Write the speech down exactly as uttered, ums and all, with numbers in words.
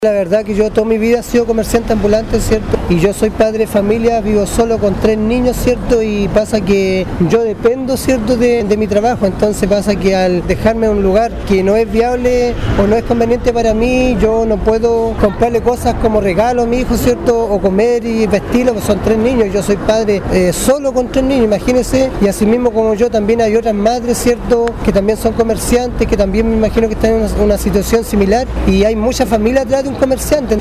La verdad que yo toda mi vida he sido comerciante ambulante, ¿cierto? Y yo soy padre de familia, vivo solo con tres niños, ¿cierto? Y pasa que yo dependo, ¿cierto? De, de mi trabajo, entonces pasa que al dejarme en un lugar que no es viable o no es conveniente para mí, yo no puedo comprarle cosas como regalo a mi hijo, ¿cierto? O comer y vestirlo, pues son tres niños, yo soy padre eh, solo con tres niños, imagínense. Y así mismo como yo también hay otras madres, ¿cierto? Que también son comerciantes, que también me imagino que están en una, una situación similar y hay muchas familias atrás de un comerciante.